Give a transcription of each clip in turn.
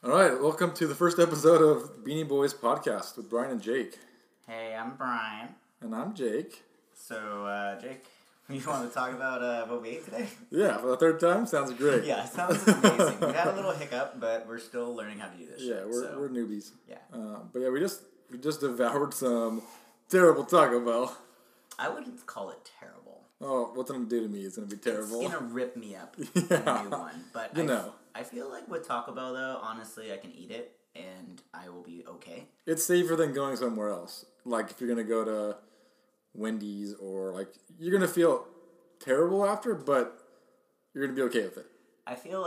All right, welcome to the first episode of Beanie Boys podcast with Brian and Jake. Hey, I'm Brian. And I'm Jake. So, Jake, you want to talk about what we ate today? Yeah, for the third time, sounds great. Yeah, it sounds amazing. We had a little hiccup, but we're still learning how to do this Yeah, shit. we're newbies. Yeah. But yeah, we just devoured some terrible Taco Bell. I wouldn't call it terrible. Oh, what's it gonna do to me? It's gonna be terrible. It's gonna rip me up. Yeah. A new one. But I feel like with Taco Bell though, honestly, I can eat it and I will be okay. It's safer than going somewhere else. Like if you're gonna go to Wendy's or like you're gonna feel terrible after, but you're gonna be okay with it. I feel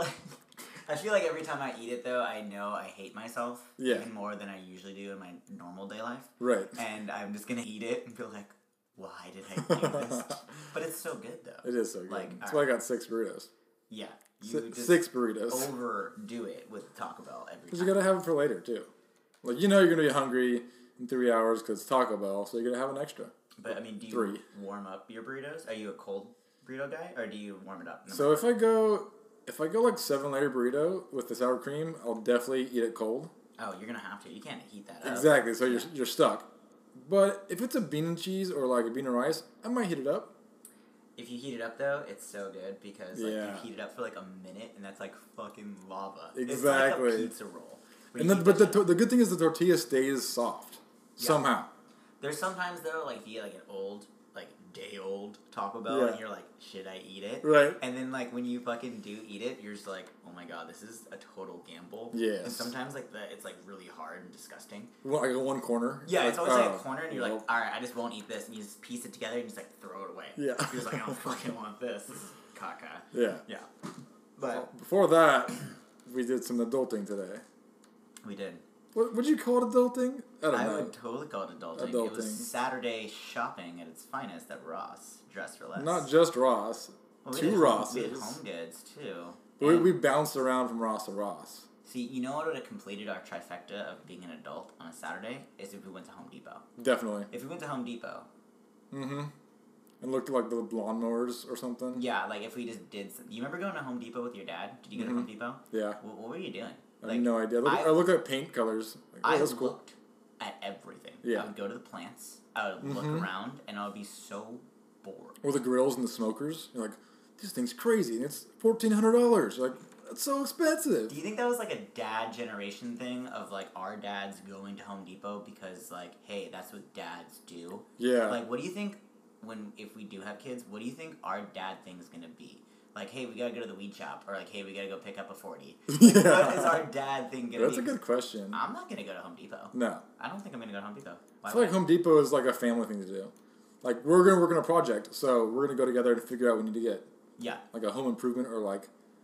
like every time I eat it though, I know I hate myself even more than I usually do in my normal day life. Right. And I'm just gonna eat it and feel like, why did I do this? But it's so good though. It is so good. Like, that's why I got 6 burritos. Yeah. You just 6 burritos. overdo it with Taco Bell every time. Because you gotta have it for later too. Like you're gonna be hungry in 3 hours because it's Taco Bell, so you're gonna have an extra. But I mean, do you warm up your burritos? Are you a cold burrito guy, or do you warm it up? So if I go like 7-layer burrito with the sour cream, I'll definitely eat it cold. Oh, you're gonna have to. You can't heat that up. Exactly. So you're stuck. But if it's a bean and cheese or like a bean and rice, I might heat it up. If you heat it up though, it's so good because like you heat it up for like a minute and that's like fucking lava. Exactly. It's like a pizza roll. And the good thing is the tortilla stays soft somehow. There's sometimes though, like if you get like an old, like day old Taco Bell and you're like, should I eat it? Right. And then like when you fucking do eat it, you're just like, oh my god, this is a total gamble. Yes. And sometimes like it's like really hard and disgusting. Like one corner. Yeah, it's always like a corner and you're like, alright, I just won't eat this, and you just piece it together and just like throw it away. Yeah. You're just like, I don't fucking want this. This is caca. Yeah. Yeah. But before that, we did some adulting today. We did. What would you call it adulting? I would totally call it adulting. It was Saturday shopping at its finest at Ross. Dress for Less. Not just Ross. Well, 2 Rosses. We had Home Goods, too. We bounced around from Ross to Ross. See, you know what would have completed our trifecta of being an adult on a Saturday? Is if we went to Home Depot. Definitely. If we went to Home Depot. Mm-hmm. And looked at like the lawnmowers or something. Yeah, like if we just did some... You remember going to Home Depot with your dad? Did you go to Home Depot? Yeah. What were you doing? I have no idea. I look at paint colors. Like, I that's cool. looked at everything. Yeah. I would go to the plants. I would look around, and I would be so bored. Or the grills and the smokers. You're like, this thing's crazy, and it's $1,400. You're like, that's so expensive. Do you think that was like a dad generation thing of like our dads going to Home Depot because like, hey, that's what dads do? Yeah. Like, what do you think if we do have kids, what do you think our dad thing is gonna be? Like, hey, we gotta go to the weed shop, or like, hey, we gotta go pick up a 40. Like, Yeah. what is our dad thing gonna That's be? a good question. I'm not gonna go to Home Depot. No. I don't think I'm gonna go to Home Depot. I feel like Home Depot is like a family thing to do. Like, we're gonna work on a project, so we're gonna go together to figure out what we need to get. Yeah. Like a home improvement or like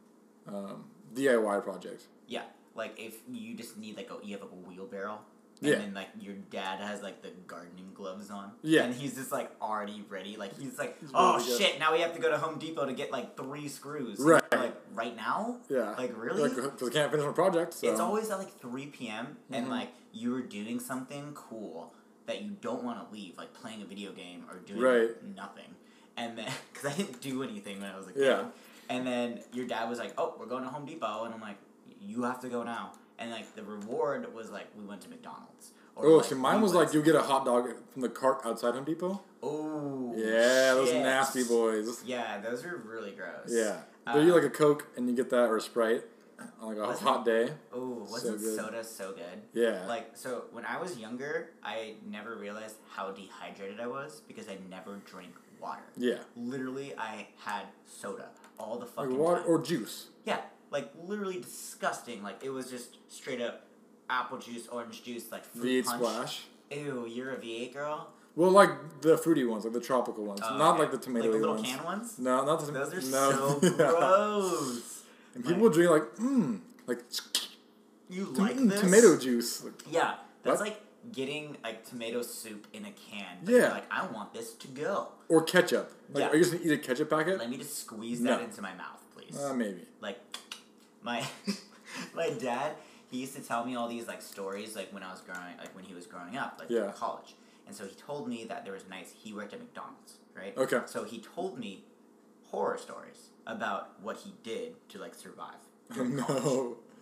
DIY project. Yeah. Like if you just need you have like a wheelbarrow. And then like your dad has like the gardening gloves on. Yeah. And he's just like already ready. Like he's like, He's oh really good. shit, now we have to go to Home Depot to get like 3 screws. Right. Like right now? Yeah. Like really? Because I can't finish my project. So. It's always at like 3 p.m. and like you were doing something cool that you don't want to leave, like playing a video game or doing nothing. And then, because I didn't do anything when I was a kid. Yeah. And then your dad was like, oh, we're going to Home Depot. And I'm like, you have to go now. And like the reward was like, we went to McDonald's. Or, so mine was like, you get a hot dog from the cart outside Home Depot. Oh, yeah, shit. Those nasty boys. Yeah, those are really gross. Yeah. But you like a Coke and you get that or a Sprite on like a hot day. Oh, wasn't soda so good? Yeah. Like, so when I was younger, I never realized how dehydrated I was because I never drank water. Yeah. Literally, I had soda all the fucking like water time. or juice. Yeah, like literally disgusting. Like it was just straight up apple juice, orange juice, like fruit V8 punch. Splash. Ew, you're a V8 girl? Well, like the fruity ones, like the tropical ones, not like the tomato ones. Like the little can ones? No, not the Those are no. so gross. And people drink like You like this? tomato juice. Like, yeah, that's what? like getting like tomato soup in a can. Yeah. You're like, I want this to go. Or ketchup. Like, Yeah. are you just gonna eat a ketchup packet? Let me just squeeze that into my mouth, please. Maybe. Like, my my dad, he used to tell me all these like stories like when he was growing up, like in college. And so he told me that there was nights he worked at McDonald's, right? Okay. So he told me horror stories about what he did to like survive. No.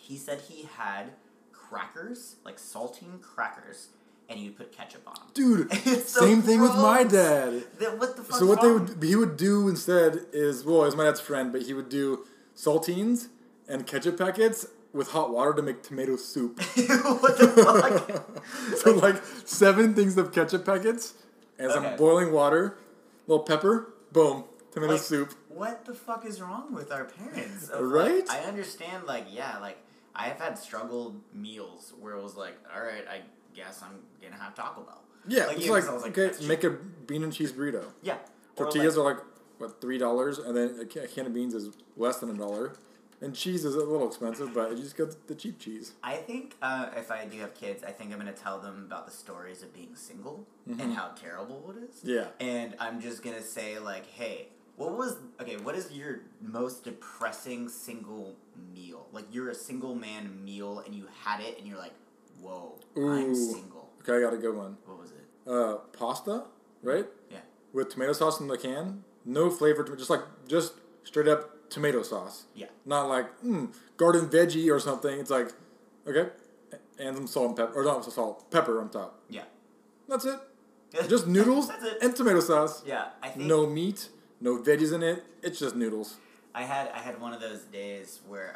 He said he had crackers, like saltine crackers, and he would put ketchup on them. Dude, same thing with my dad. What the fuck? So what he would do instead is, well, it was my dad's friend, but he would do saltines and ketchup packets with hot water to make tomato soup. What the fuck? So like 7 things of ketchup packets and some boiling water, little pepper, boom, tomato soup. What the fuck is wrong with our parents? Right? I understand, I have had struggled meals where it was like, all right, I guess I'm gonna have Taco Bell. Yeah, it's like, okay, make a bean and cheese burrito. Yeah. Tortillas are like, what, $3, and then a can of beans is less than $1. And cheese is a little expensive, but you just get the cheap cheese. I think if I do have kids, I think I'm going to tell them about the stories of being single and how terrible it is. Yeah. And I'm just going to say, like, hey, what is your most depressing single meal? Like, you're a single man meal, and you had it, and you're like, whoa, I'm single. Okay, I got a good one. What was it? Pasta, right? Yeah. With tomato sauce in the can. No flavor, just straight up tomato sauce. Yeah. Not like, garden veggie or something. It's like, okay, and some salt and pepper, or not salt, pepper on top. Yeah. That's it. Just noodles and tomato sauce. Yeah, I think... No meat, no veggies in it. It's just noodles. I had one of those days where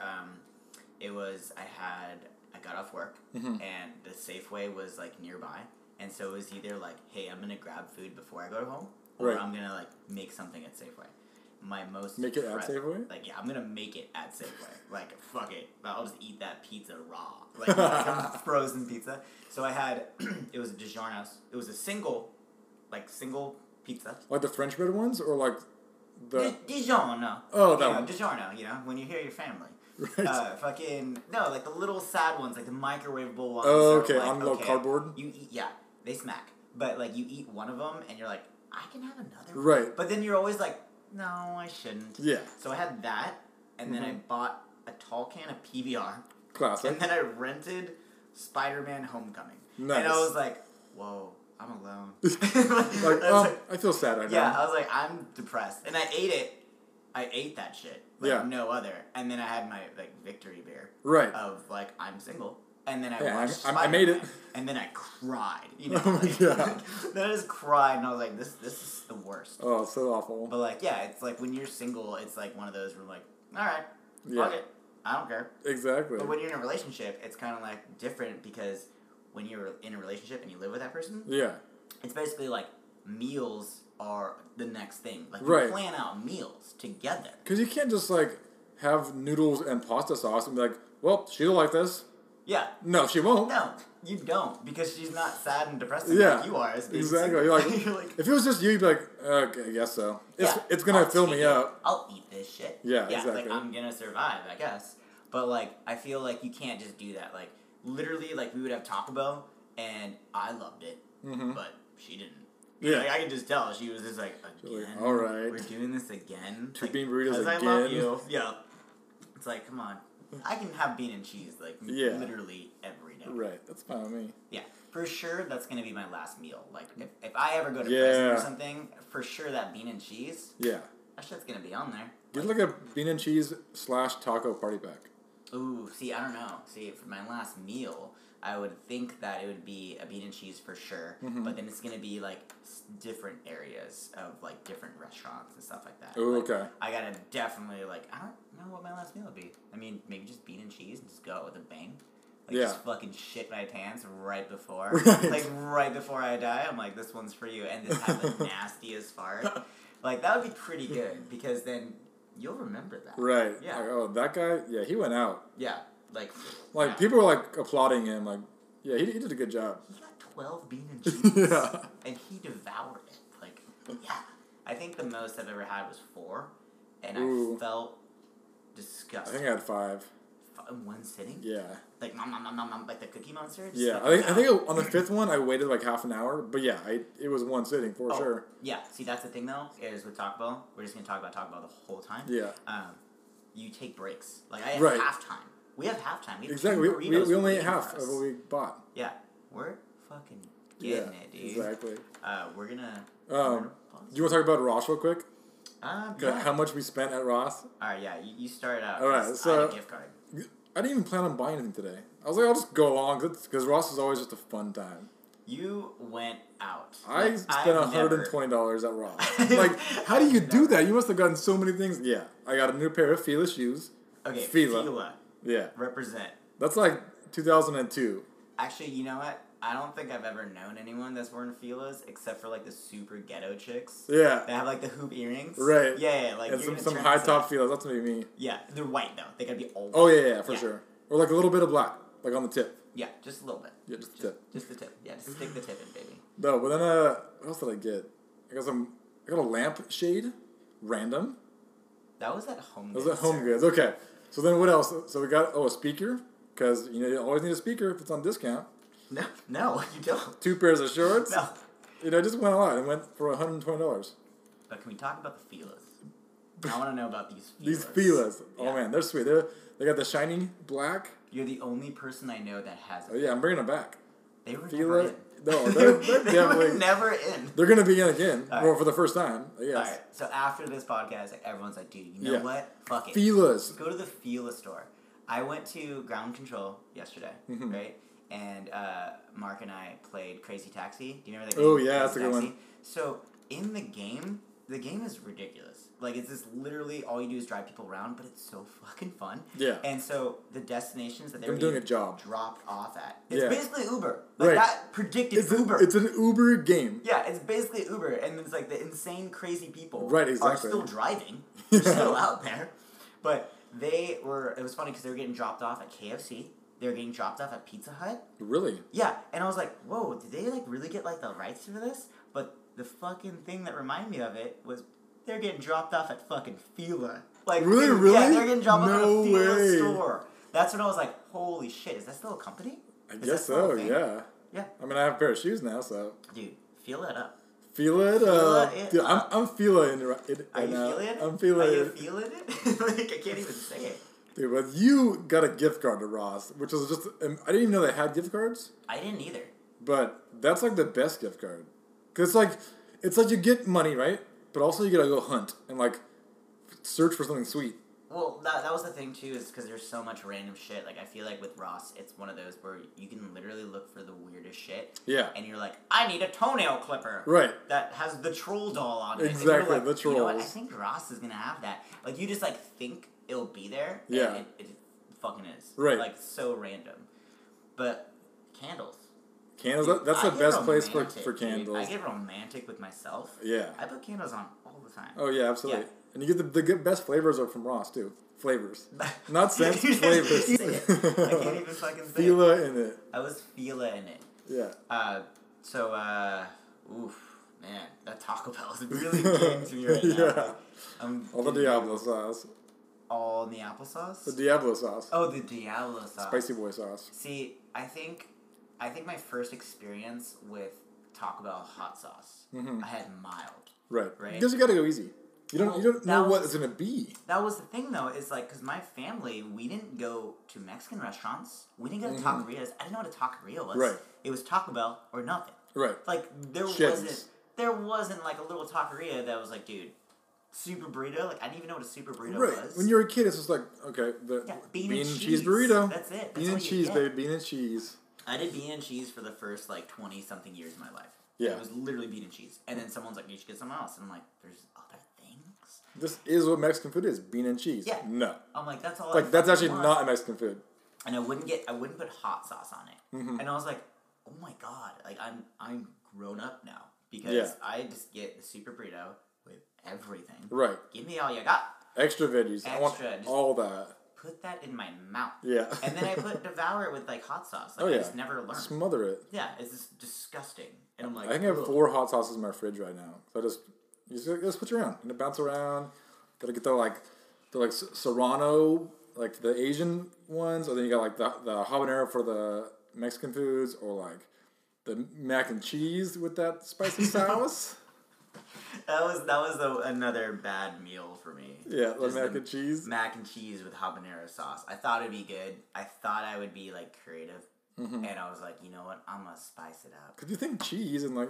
I got off work and the Safeway was like nearby, and so it was either like, hey, I'm gonna grab food before I go home, or I'm gonna like make something at Safeway. My most make it at Safeway? Like, yeah, I'm gonna make it at Safeway. Like, fuck it, I'll just eat that pizza raw, like a frozen pizza. So I had it was a DiGiorno's. It was a single pizza. Like the French bread ones, or like the DiGiorno. Oh, that one. DiGiorno. You know, when you hear your family. Right. Like the little sad ones, like the microwavable ones. Oh, okay, like, on little cardboard. You eat, they smack. But like you eat one of them, and you're like, I can have another one. Right. But then you're always like, no, I shouldn't. Yeah. So I had that, and then I bought a tall can of PBR. Classic. And then I rented Spider-Man: Homecoming. Nice. And I was like, whoa, I'm alone. I feel sad right now. Yeah, I was like, I'm depressed, and I ate it. I ate that shit. Like, no other. And then I had my, like, victory beer. Right. Of, like, I'm single. And then I watched I made it. And then I cried. You know? Oh, my God. Then I just cried, and I was like, this is the worst. Oh, so awful. But, like, yeah, it's like, when you're single, it's like one of those where, like, all right, fuck it. I don't care. Exactly. But when you're in a relationship, it's kind of, like, different, because when you're in a relationship and you live with that person, it's basically, like, meals are the next thing. Like, you plan out meals together. Because you can't just, like, have noodles and pasta sauce and be like, well, she'll like this. Yeah. No, she won't. No, you don't. Because she's not sad and depressing like you are. Exactly. You're like, if it was just you, you'd be like, okay, I guess so. It's going to fill me up. I'll eat this shit. Yeah, exactly. Like, I'm going to survive, I guess. But, like, I feel like you can't just do that. Like, literally, like, we would have Taco Bell, and I loved it. But she didn't. Yeah. Like, I could just tell. She was just like, again? Like, all right. We're doing this again? Two bean burritos again? I love you. Yeah. It's like, come on. I can have bean and cheese, like, literally every day. Right. That's fine with me. Yeah. For sure, that's going to be my last meal. Like, if I ever go to prison or something, for sure that bean and cheese, that shit's going to be on there. Get like a bean and cheese / taco party pack. Ooh, see, I don't know. See, for my last meal, I would think that it would be a bean and cheese for sure, but then it's going to be, like, different areas of, like, different restaurants and stuff like that. Ooh, like, okay. I got to definitely, like, I don't know what my last meal would be. I mean, maybe just bean and cheese and just go out with a bang. Like, just fucking shit my pants right before. Like, right before I die, I'm like, this one's for you. And just have the nastiest fart. Like, that would be pretty good, because then you'll remember that. Right. Yeah. Like, oh, that guy, he went out. Yeah. Like, people were, like, applauding him. Like, yeah, he did a good job. He got 12 bean and cheese. And he devoured it. Like, yeah. I think the most I've ever had was 4. And I felt disgusting. I think I had 5. In one sitting? Yeah. Like, like the Cookie Monster? Yeah. I think on the 5th one, I waited, like, half an hour. But, yeah, it was one sitting, for sure. Yeah. See, that's the thing, though, is with Taco Bell, we're just going to talk about Taco Bell the whole time. Yeah. You take breaks. Like, I have halftime. We have halftime. We have exactly. We only ate half of what we bought. Yeah. We're fucking getting it, dude. Exactly. We're gonna... do you want to talk about Ross real quick? Yeah. How much we spent at Ross? Alright, yeah. You start out. Alright, so... I had a gift card. I didn't even plan on buying anything today. I was like, I'll just go along because Ross is always just a fun time. You went out. I spent $120 at Ross. Like, how do you do that? You must have gotten so many things. Yeah, I got a new pair of Fila shoes. Okay, Fila. Yeah. Represent. That's like 2002. Actually, you know what? I don't think I've ever known anyone that's wearing Filas except for like the super ghetto chicks. Yeah. They have like the hoop earrings. Right. Yeah, like and some high top Filas. That's what I mean. Yeah, they're white though. They gotta be old. Oh yeah, for sure. Or like a little bit of black, like on the tip. Yeah, just a little bit. Yeah, just the tip. Just the tip. Yeah, just stick the tip in, baby. No, but then what else did I get? I got a lamp shade, random. That was at Home Goods. That was at Home Goods. Okay. So then what else? So we got a speaker because you always need a speaker if it's on discount. No, you don't. 2 pairs of shorts. No. Just went a lot. It went for $120. But can we talk about the Filas? I want to know about these Filas. These Filas. Yeah. Oh man, they're sweet. They got the shiny black. You're the only person I know that has it. Oh yeah, I'm bringing them back. They were never in. No, they're definitely were never in. They're gonna be in again, right. for the first time. Yes. All right. So after this podcast, everyone's like, "Dude, you know what? Fuck it. Filas. Go to the Fila store." I went to Ground Control yesterday, right? And Mark and I played Crazy Taxi. Do you remember that game? Oh yeah, that's a good one. So in the game is ridiculous. Like, it's just literally all you do is drive people around, but it's so fucking fun. Yeah. And so the destinations that they're doing a job dropped off at, it's basically Uber. Like, right. that predicted Uber. It's an Uber game. Yeah, it's basically Uber, and it's like the insane, crazy people exactly. are still driving. They're still out there. But it was funny because they were getting dropped off at KFC. They were getting dropped off at Pizza Hut. Really? Yeah, and I was like, whoa, did they like really get like the rights to this? But the fucking thing that reminded me of it was they're getting dropped off at fucking Fila. Like, really? Yeah, they're getting dropped off at a Fila way. store. That's when I was like, holy shit, is that still a company? I guess so, yeah. Yeah. I mean, I have a pair of shoes now, so. Dude, feel it up. Feel it up. Dude, I'm feeling it Are you feeling it? I'm feeling it. Are you it. feeling it? Like, I can't even say it. Dude, but you got a gift card to Ross, which was just, I didn't even know they had gift cards. I didn't either. But that's like the best gift card. Because it's like you get money, right? But also you gotta go hunt and like search for something sweet. Well, that was the thing too, is because there's so much random shit. Like, I feel like with Ross, it's one of those where you can literally look for the weirdest shit. Yeah. And you're like, I need a toenail clipper. Right. That has the troll doll on it. Exactly, like, the trolls. You know what? I think Ross is gonna have that. Like, you just like think it'll be there. Yeah. And it fucking is. Right. Like, so random. But candles. Candles, that's the best place for candles. Dude. I get romantic with myself. Yeah. I put candles on all the time. Oh, yeah, absolutely. Yeah. And you get the good best flavors are from Ross, too. Flavors. Not scents, flavors. I can't even fucking say Fila in it. I was Fila in it. Yeah. Oof, man, that Taco Bell is really getting to me right now. Yeah. All the Diablo sauce. All in the applesauce? The Diablo sauce. Oh, the Diablo sauce. Spicy boy sauce. See, I think my first experience with Taco Bell hot sauce, I had mild. Right. Right. Because you gotta go easy. You don't know what it's gonna be. That was the thing, though, is like, because my family, we didn't go to Mexican restaurants. We didn't go to taquerias. I didn't know what a taqueria was. Right. It was Taco Bell or nothing. Right. Like, there wasn't like a little taqueria that was like, dude, super burrito. Like, I didn't even know what a super burrito was. When you're a kid, it's just like, okay, bean and cheese burrito. That's it. That's bean and cheese, baby. Bean and cheese. I did bean and cheese for the first like 20-something years of my life. Yeah. It was literally bean and cheese. And then someone's like, you should get something else. And I'm like, there's other things? This is what Mexican food is. Bean and cheese. Yeah. No. I'm like, that's all that's actually not a Mexican food. And I wouldn't put hot sauce on it. And I was like, oh my god, like I'm grown up now. Because I just get the super burrito with everything. Right. Give me all you got. Extra veggies. I want all that. Put that in my mouth. Yeah. And then I devour it with like hot sauce. Like, I just never learned. Smother it. Yeah, it's just disgusting. And I'm like, I think I have 4 hot sauces in my fridge right now. So you just switch around. And bounce around. Gotta get the Serrano, like the Asian ones, or then you got like the habanero for the Mexican foods, or like the mac and cheese with that spicy sauce. That was another bad meal for me. Yeah, the mac and cheese. Mac and cheese with habanero sauce. I thought it'd be good. I thought I would be like creative, and I was like, you know what? I'm gonna spice it up. Cause you think cheese and like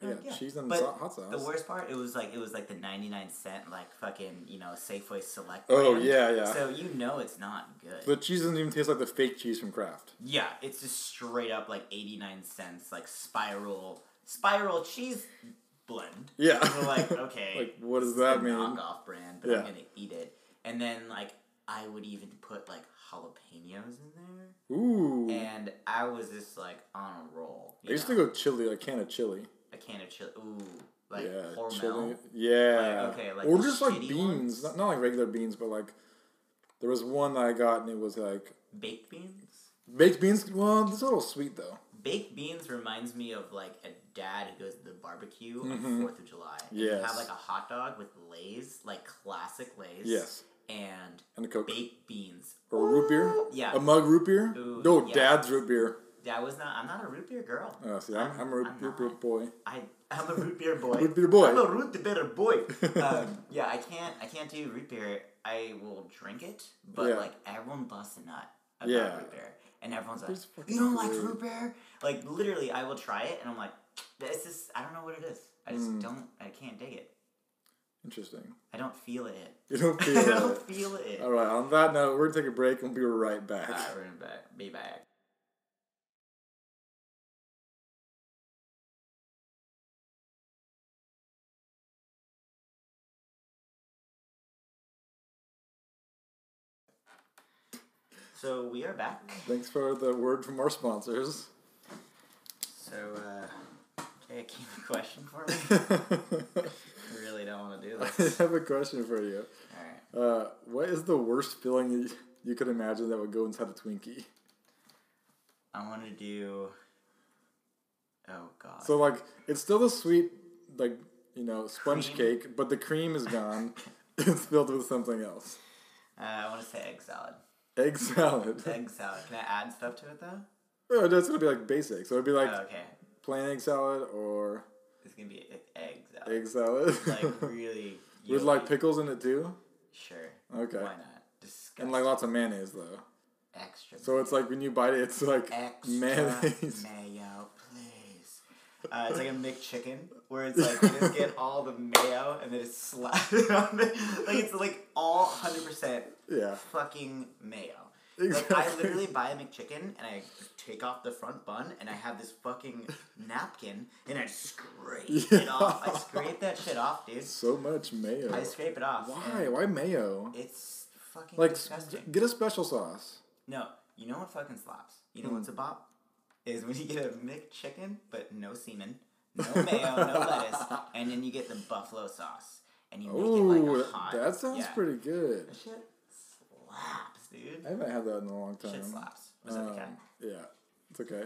Yeah, cheese and but hot sauce. The worst part, it was like the 99-cent like fucking Safeway Select. Oh brand. yeah. So it's not good. The cheese doesn't even taste like the fake cheese from Kraft. Yeah, it's just straight up like 89 cents, like spiral cheese blend. Yeah. So like, okay, like what does that mean? Knockoff brand, but I'm gonna eat it. And then like I would even put like jalapenos in there. Ooh. And I was just like on a roll. I used to go chili, like can of chili. A can of chili. Ooh. Like Hormel. Chili. Yeah. Like, okay, like or just like beans. Not not like regular beans, but like there was one that I got and it was like baked beans? Baked beans, well, it's a little sweet though. Baked beans reminds me of like a dad who goes to the barbecue on 4th of July. Yes. You have like a hot dog with Lay's, like classic Lay's. Yes. And a Coke. Baked beans. Or root beer? Yeah. A mug root beer? Ooh, no, yeah. Dad's root beer. I'm not a root beer girl. Oh, see, I'm a root beer boy. I'm a root beer boy. Root beer boy. I'm a root beer boy. Yeah, I can't do root beer. I will drink it, but like everyone busts a nut about root beer. And everyone's like, you don't like root beer? Like, literally, I will try it, and I'm like, this is, I don't know what it is. I just I can't dig it. Interesting. I don't feel it. You don't feel it? I don't feel it. All right, on that note, we're going to take a break, and we'll be right back. All right, we're going to be back. So we are back. Thanks for the word from our sponsors. So, okay, keep a question for me. I really don't want to do this. I have a question for you. All right. What is the worst feeling you could imagine that would go inside a Twinkie? I want to do. Oh God. So like, it's still the sweet, like sponge Cream? cake, but the cream is gone. It's filled with something else. I want to say egg salad. Egg salad. Egg salad. Can I add stuff to it though? Oh, that's gonna be like basic. So it'd be like okay. plain egg salad or it's gonna be egg salad. Egg salad. Like really. With like pickles in it too. Sure. Okay. Why not? Disgusting. And like lots of mayonnaise though. Extra. So it's like when you bite it, it's like extra mayonnaise. Mayo, please. It's like a McChicken where it's like you just get all the mayo and then it's slapped on it. Like it's like all 100% fucking mayo. Exactly. Like I literally buy a McChicken and I take off the front bun and I have this fucking napkin and I scrape it off. I scrape that shit off, dude. So much mayo. I scrape it off. Why? Why mayo? It's fucking disgusting. Get a special sauce. No, you know what fucking slaps? You know what's a bop? Is when you get a McChicken, but no semen, no mayo, no lettuce, and then you get the buffalo sauce. And you make it like a hot. That sounds pretty good. That shit slaps, dude. I haven't had that in a long time. Shit slaps. Was that okay? Yeah, it's okay.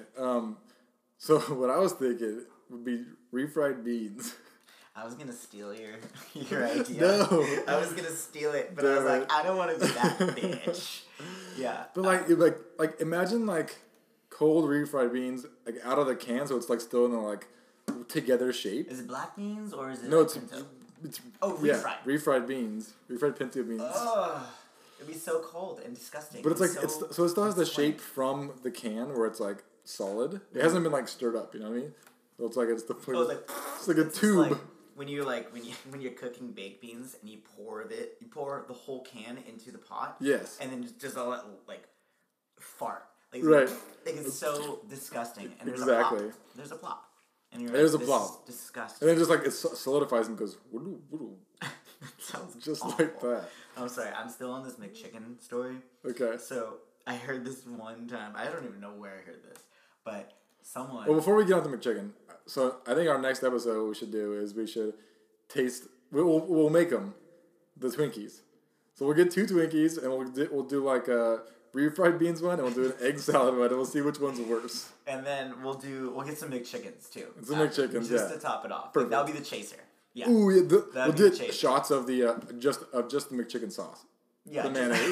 So what I was thinking would be refried beans. I was gonna steal your idea. No. I was gonna steal it, but I was like, I don't want to be that bitch. Yeah. But like imagine like cold refried beans like out of the can, so it's like still in a like together shape. Is it black beans or is it? No, like it's refried. Yeah, refried beans, refried pinto beans. Ugh. It'd be so cold and disgusting. But it's like it still has the shape from the can where it's like solid. It hasn't been like stirred up. You know what I mean? So it's like it's like a tube. Like when you're cooking baked beans and you pour the whole can into the pot. Yes. And then just all that like fart. Like, right. Like it's so disgusting. And there's exactly. a plop. There's a plop. And you're there's like, a plop. Disgusting. And then just like it solidifies and goes woo woo. Sounds just awful. like that. I'm sorry. I'm still on this McChicken story. Okay. So I heard this one time. I don't even know where I heard this, but someone. Well, before we get on to McChicken, so I think our next episode what we should do is we should taste. We'll make them, the Twinkies. So we'll get 2 Twinkies and we'll do like a refried beans one and we'll do an egg salad one and we'll see which one's worse. And then we'll get some McChickens too. Some McChickens, just to top it off. Perfect. That'll be the chaser. Yeah. Ooh, yeah. We'll do chaser. shots of the just the McChicken sauce. Yeah, the mayonnaise.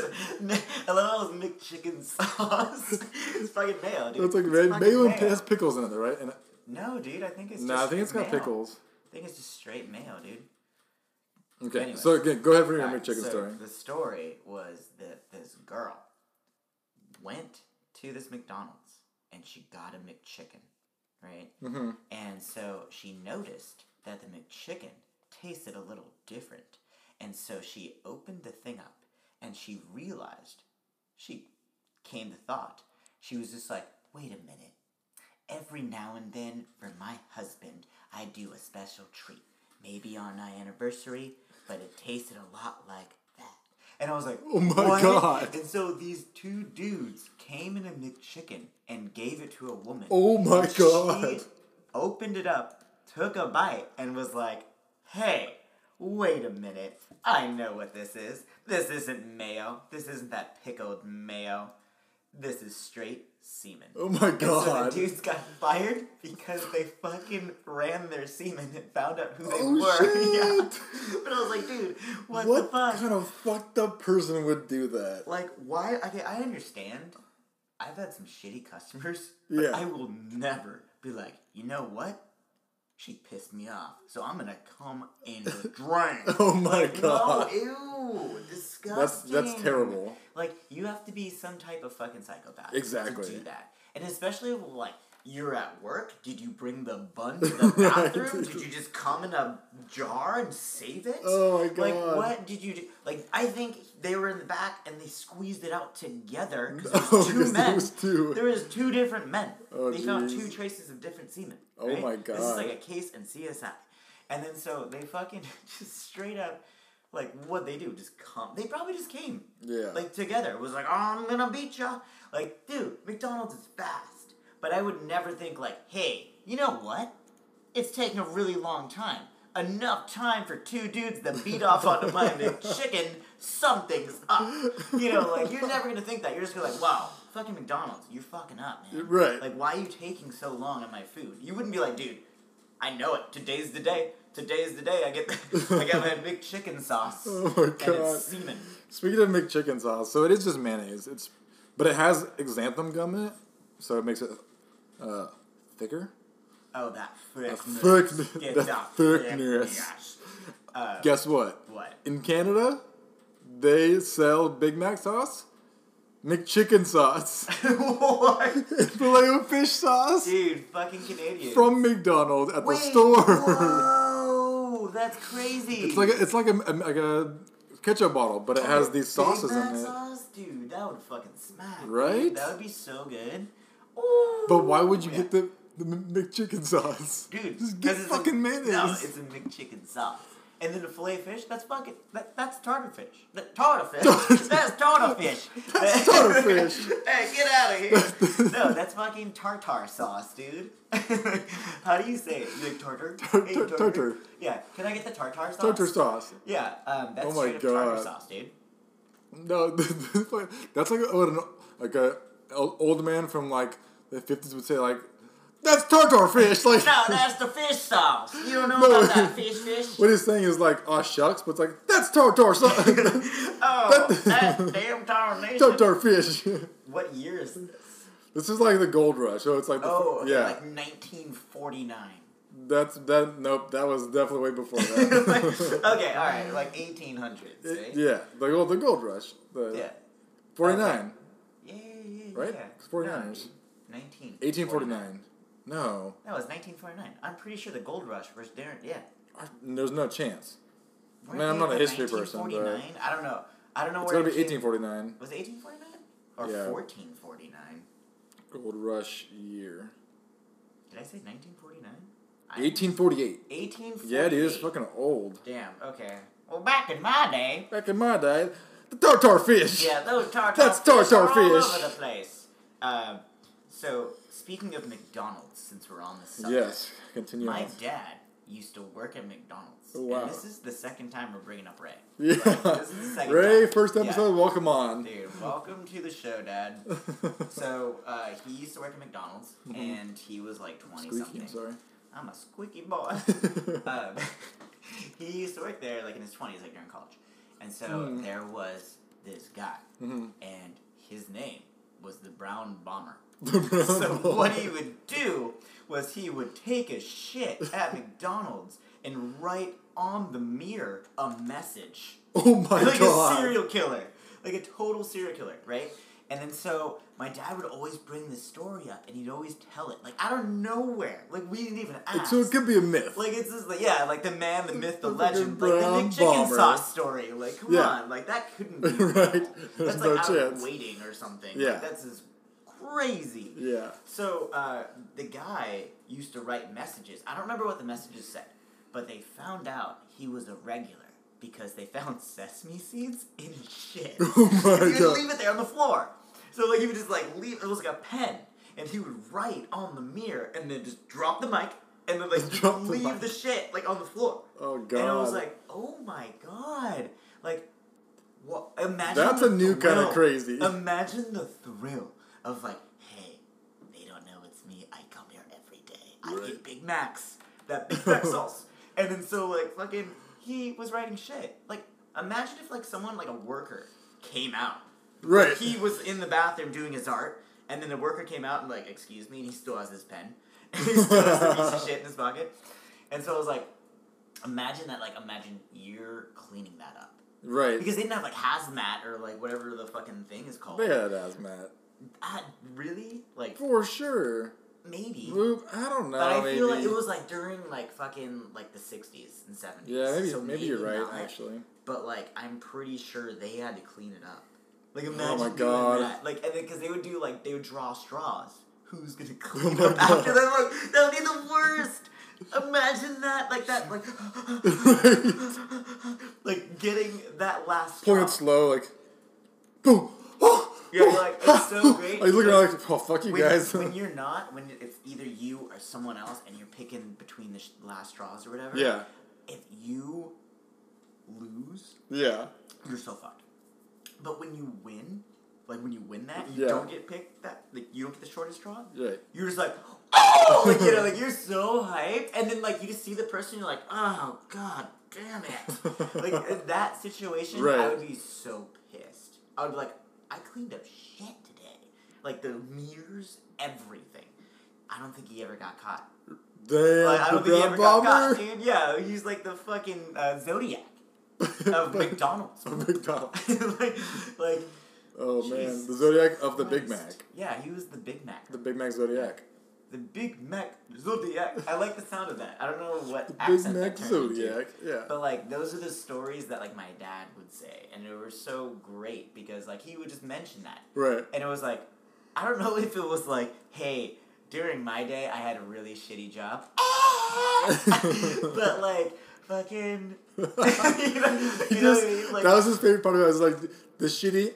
I love how it's McChicken sauce. It's fucking mayo, dude. It's like mayo and has pickles in it, right? And no, dude. I think it's. I think it's got mayo. pickles. I think it's just straight mayo, dude. Okay, anyways, so again, go ahead for your McChicken story. The story was that this girl went to this McDonald's and she got a McChicken, right? Mm-hmm. And so she noticed that the McChicken tasted a little different. And so she opened the thing up and she realized, she came to thought, she was just like, wait a minute. Every now and then for my husband, I do a special treat. Maybe on our anniversary, but it tasted a lot like that. And I was like, oh my what? God. And so these two dudes came in a McChicken and gave it to a woman. Oh my God. She opened it up, took a bite, and was like, hey, wait a minute. I know what this is. This isn't mayo. This isn't that pickled mayo. This is straight semen. Oh my God. And so the dudes got fired because they fucking ran their semen and found out who they were. Shit. Yeah. But I was like, dude, what the fuck? What kind of fucked up person would do that? Like, why? Okay, I understand. I've had some shitty customers, but Yeah. I will never be like, you know what? She pissed me off, so I'm gonna come in the drain. Oh my God. No, ew, disgusting. That's terrible. Like, you have to be some type of fucking psychopath Exactly. to do that. And especially, like, you're at work. Did you bring the bun to the bathroom? Did you just come in a jar and save it? Oh my God. Like, what did you do? Like, I think they were in the back and they squeezed it out together. Because there was two men. There was two different men. Oh, they found two traces of different semen. Right? Oh my God. This is like a case in CSI. And then so they fucking just straight up, like, what'd they do? Just come. They probably just came. Yeah. Like, together. It was like, oh, I'm gonna beat ya. Like, dude, McDonald's is fast. But I would never think like, hey, you know what? It's taking a really long time. Enough time for two dudes that beat off onto my McChicken. Something's up. You know, like, you're never gonna think that. You're just gonna be like, wow, fucking McDonald's, you're fucking up, man. Right. Like, why are you taking so long on my food? You wouldn't be like, dude, I know it. Today's the day. Today's the day I get my McChicken sauce. Oh my God. And it's semen. Speaking of McChicken sauce, so it is just mayonnaise. But it has xanthan gum in it, so it makes it thicker. Oh, that That thickness. Guess what? What? In Canada, they sell Big Mac sauce, McChicken sauce, What? Filet-O-Fish sauce. Dude, fucking Canadian. From McDonald's at the store. Whoa, that's crazy. It's like a ketchup bottle, but it has these sauces Big Mac in it. sauce? Dude, that would fucking smack. Right? Dude. That would be so good. Ooh. But why would you get the McChicken sauce? Dude, just get fucking mayonnaise. No, it's a McChicken sauce. And then the filet fish, that's fucking, that's tartar fish. Tartar fish? That's tartar fish. That's tartar fish. Hey, get out of here. No, that's fucking tartar sauce, dude. How do you say it? You like tartar? Hey, Tartar. Yeah, can I get the tartar sauce? Tartar sauce. Yeah, that's Oh my straight up tartar God. sauce, dude. No, that's like a old man from like the 50s would say like, that's tartar fish. Like, No, that's the fish sauce. You don't know No. about that fish? what he's saying is like, oh shucks, but it's like, that's tartar sauce. Oh, that damn tartar. Tartar fish. What year is this? This is like the gold rush. So it's like, yeah. Like 1949. Nope, that was definitely way before that. Okay, all right, like 1800s, right? Yeah, the gold rush. Yeah. 49, Yeah. right? Yeah. It's 49ers. 1849. No. No, it was 1949. I'm pretty sure the gold rush was there. Yeah. There's no chance. Weren't Man, I'm they not a like history person, but 1949? I don't know. I don't know it's where gonna be it came- 1849. Was it 1849 or Yeah. 1449? Gold rush year. Did I say 1949? 1848. 1848. Yeah, dude, it's fucking old. Damn. Okay. Well, back in my day. Back in my day, the tartar fish. Yeah, those tartar That's fish tartar are all fish. over the place. So, speaking of McDonald's, since we're on the subject, Yes, continue my on. dad used to work at McDonald's. Oh, wow. And this is the second time we're bringing up Ray. Yeah. This is the second Ray, time. first episode, Yeah. welcome on. Dude, welcome to the show, Dad. So, he used to work at McDonald's, and he was like 20 Squeaky, something. I'm sorry. I'm a squeaky boy. He used to work there like in his 20s, like during college. And so there was this guy, and his name was the Brown Bomber. So what he would do was he would take a shit at McDonald's and write on the mirror a message. Oh my Like god. a serial killer. Like a total serial killer, right? And then so my dad would always bring this story up, and he'd always tell it like out of nowhere. Like we didn't even ask. So it could be a myth. Like it's just like like the man, the myth, the legend, like the Nick Chicken Sauce story. Like come on, like that couldn't be right. That's no like out chance. of waiting or something. Yeah, like, that's just crazy. Yeah. So the guy used to write messages. I don't remember what the messages said, but they found out he was a regular because they found sesame seeds in his shit. Oh my he God. would leave it there on the floor. So like he would just like leave. It was like a pen, and he would write on the mirror, and then just drop the mic, and then like leave the shit like on the floor. Oh God. And I was like, oh my God, like what? Imagine that's a new kind of crazy. Imagine the thrill of like, hey, they don't know it's me. I come here every day. I get Big Macs, that Big Mac sauce, and then so like fucking he was writing shit. Like imagine if like someone like a worker came out. Right. He was in the bathroom doing his art, and then the worker came out and like, excuse me, and he still has his pen. And he still has a piece of shit in his pocket. And so I was like, imagine you're cleaning that up. Right. Because they didn't have like hazmat or like whatever the fucking thing is called. They had hazmat. Really? Like for sure. Maybe. I don't know. But I feel like it was like during like fucking like the 60s and 70s. Yeah, so maybe you're right not, actually. But like I'm pretty sure they had to clean it up. Like imagine oh my doing God. that. Like and because they would draw straws. Who's gonna clean up after them? Like that would be the worst. Imagine that, like like getting that last straw. Point it slow, like boom. Yeah, like it's so great. Are you looking at like, oh fuck you guys? When you're not, when it's either you or someone else, and you're picking between the last straws or whatever. Yeah. If you lose, yeah, you're so fucked. But when you win, like when you win that, you don't get picked. That like you don't get the shortest straw. Right. You're just like, oh, like like you're so hyped, and then like you just see the person, you're like, oh God damn it. Like in that situation, I would be so pissed. I would be like, I cleaned up shit today. Like the mirrors, everything. I don't think he ever got caught. Damn, like, I don't think he ever got caught, dude. Yeah, he's like the fucking Zodiac of McDonald's. Of McDonald's. like. Oh man, the Zodiac of the Big Mac. Yeah, he was the Big Mac. The Big Mac Zodiac. The Big Mac Zodiac. I like the sound of that. I don't know what the accent Big Mac that Zodiac. Into. Yeah. But like those are the stories that like my dad would say, and they were so great because like he would just mention that. Right. And it was like, I don't know if it was like, hey, during my day I had a really shitty job, but like fucking. you know what I mean? Like, that was his favorite part of it. I was like the shitty.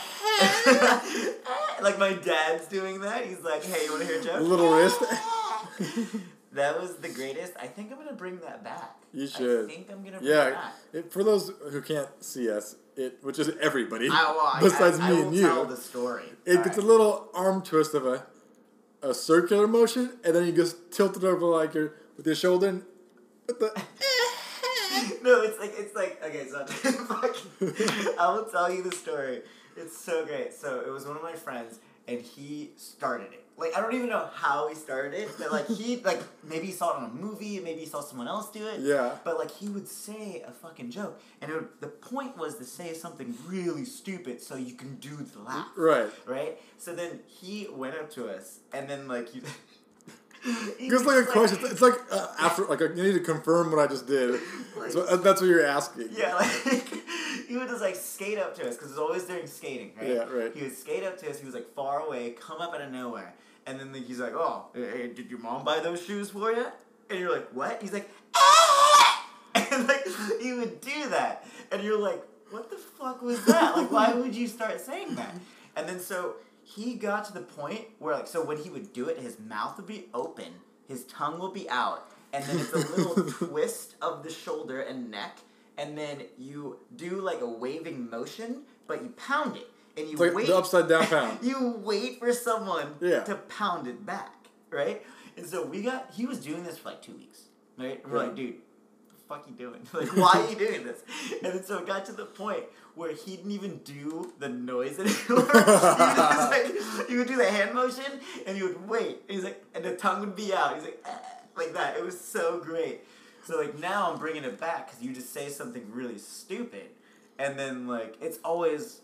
Like my dad's doing that. He's like, hey, you want to hear a joke? Little wrist. That was the greatest. I think I'm going to bring that back. You should. I think I'm going to bring it back. For those who can't see us, which is everybody, I besides me will and you. Tell the story. It gets a little arm twist of a circular motion, and then you just tilt it over like with your shoulder and with the... No, it's like okay, so I will tell you the story. It's so great. So it was one of my friends, and he started it. Like I don't even know how he started it, but like maybe he saw it on a movie, maybe he saw someone else do it. Yeah. But like he would say a fucking joke, and the point was to say something really stupid so you can do the laugh. Right. Right. So then he went up to us, and then like he. Because like a question, it's like after like you need to confirm what I just did. Like, so that's what you're asking. Yeah, like he would just like skate up to us because it was always during skating, right? Yeah, right. He would skate up to us. He was like far away, come up out of nowhere, and then like, he's like, "Oh, hey, did your mom buy those shoes for you?" And you're like, "What?" He's like, "Ah!" And like he would do that, and you're like, "What the fuck was that? Like, why would you start saying that?" And then so. He got to the point where, like, so when he would do it, his mouth would be open, his tongue will be out, and then it's a little twist of the shoulder and neck, and then you do, like, a waving motion, but you pound it, and you it's like wait. the upside down pound. You wait for someone Yeah. to pound it back, right? And so he was doing this for, like, 2 weeks, right? And we're like, dude, what the fuck you doing? Like, why are you doing this? And then so it got to the point where he didn't even do the noise anymore. He would do the hand motion, and he would wait. And he's like, and the tongue would be out. He's like that. It was so great. So like now I'm bringing it back because you just say something really stupid, and then like it's always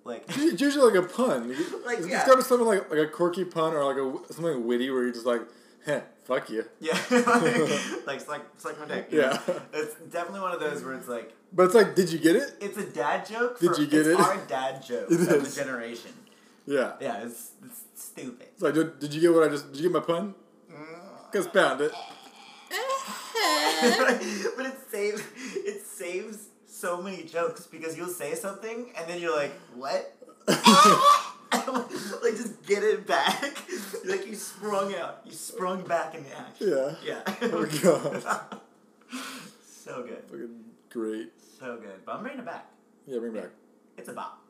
Like it's usually like a pun. Like, it's yeah. got to be something like a quirky pun or like something witty where you're just like, heh, fuck you. Yeah, like suck my dick. Yeah. It's definitely one of those where it's like. But it's like, did you get it? It's a dad joke. Did you get it? It's our dad joke of the generation. Yeah. Yeah, it's stupid. It's like, did you get what I just? Did you get my pun? Cause pound it. But it saves so many jokes because you'll say something and then you're like, what? Like, just get it back. Like, you sprung out. You sprung back into action. Yeah. Yeah. Oh god. So good. Fucking great. So good. But I'm bringing it back. Yeah, bring it back. It's a bop.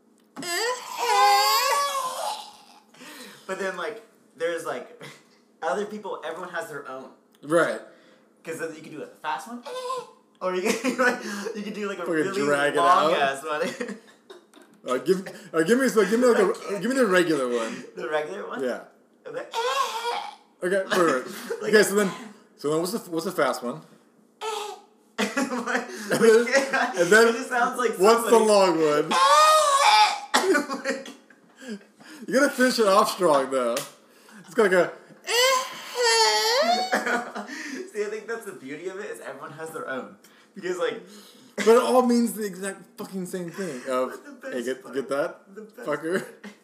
But then, like, there's, like, other people, everyone has their own. Right. Because then you can do a fast one, or you can, like, do, like, a really drag long-ass one. Give me the regular one. The regular one? Yeah. Like, Okay, perfect. Like, Okay, so then what's the fast one? and And then it just sounds like what's the long one? Like, You gotta finish it off strong though. It's got like a. See, I think that's the beauty of it is everyone has their own because like. But it all means the exact fucking same thing. Of hey, get that fucker.